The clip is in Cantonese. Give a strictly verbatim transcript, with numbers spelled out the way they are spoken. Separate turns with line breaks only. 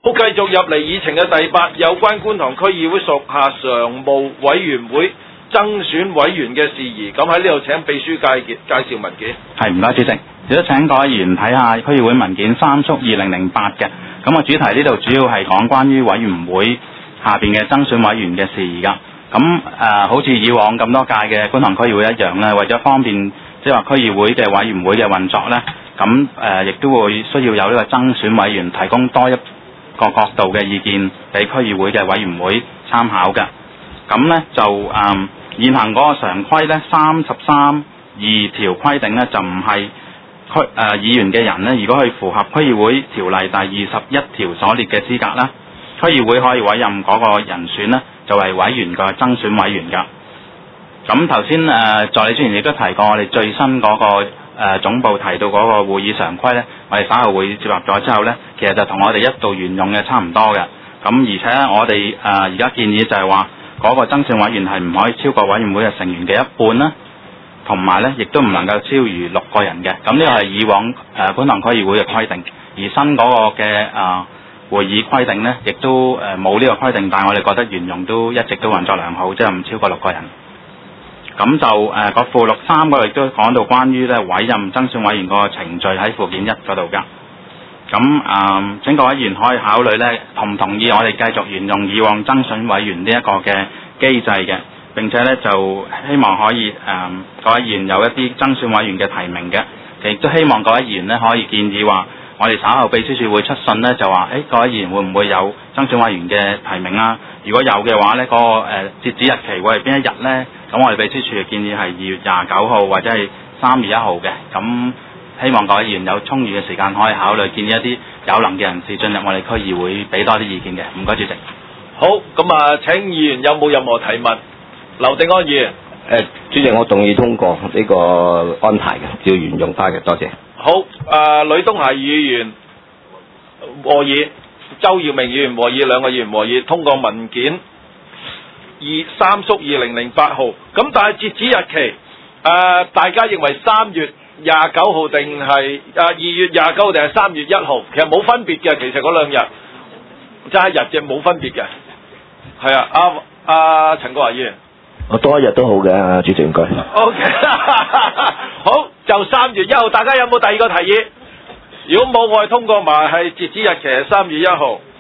好，繼續入嚟議程嘅第八，有關觀塘區議會屬下常務委員會增選委員嘅事宜。咁喺呢度請秘書介介紹文件。
係，唔該主席。亦都請各位議員睇下區議會文件三叔二零零八嘅。咁個主題呢度主要係講關於委員會下邊嘅增選委員嘅事宜㗎。咁誒、呃，好似以往咁多屆嘅觀塘區議會一樣咧，為咗方便即係話區議會嘅委員會嘅運作咧，咁誒亦都會需要有呢個增選委員提供多一個角度嘅意見俾區議會嘅委員會參考嘅。咁呢就誒、嗯、現行嗰個常規呢，三十三二條規定呢，就唔係區誒、呃、議員嘅人呢，如果佢符合區議會條例第二十一條所列嘅資格啦，區議會可以委任嗰個人選呢，就係、是、委員嘅增選委員㗎。咁頭先誒助理專員亦都提過，我哋最新嗰、那個。誒、呃、總部提到嗰個會議常規呢，我哋稍後會接納咗之後呢，其實就同我哋一度沿用嘅差唔多嘅。咁而且呢，我哋誒而家建議就係話嗰個增選委員係唔可以超過委員會嘅成員嘅一半啦，同埋呢亦都唔能夠超逾六個人嘅。咁呢個係以往誒、呃、觀塘區議會嘅規定，而新嗰個嘅誒、呃、會議規定呢，亦都誒冇呢個規定，但係我哋覺得沿用都一直都運作良好，即係唔超過六個人。咁就誒個、呃、附錄三嗰度亦都講到關於咧委任增選委員個程序喺附件一嗰度㗎。咁誒、呃，請各位議員可以考慮咧，同唔同意我哋繼續沿用以往增選委員呢一個嘅機制嘅？並且咧就希望可以誒、呃、各位議員有一啲增選委員嘅提名嘅，亦都希望各位議員咧可以建議話，我哋稍後秘書處會出信咧就話，誒各位議員會唔會有增選委員嘅提名啊？如果有嘅話咧，嗰、那個誒、呃、截止日期會係邊一日咧？咁我哋秘書處嘅建議係二月廿九號或者係三月一號嘅。咁希望各位議員有充裕嘅時間可以考慮建議一啲有能嘅人士進入我哋區議會，俾多啲意見嘅。唔該主席。
好，咁啊請議員有冇任何提問？劉定安議員。
誒，主席，我動議通過呢個安排嘅，照沿用翻嘅，多謝。
好，誒、呃，呂東霞議員和議，周耀明議員和議，兩個議員和議通過文件二三叔二零零八號。咁但係截止日期，誒、呃，大家認為三月廿九號定係誒二月廿九號定係三月一號？其實冇分別嘅，其實嗰兩日爭一日嘅，冇分別嘅。係啊，阿阿陳國華議員。
我多一日都好嘅，主席唔該。
O K， 好，就三月一號，大家有冇第二個提議？如果冇，我哋通過埋係截止日期係三月一號。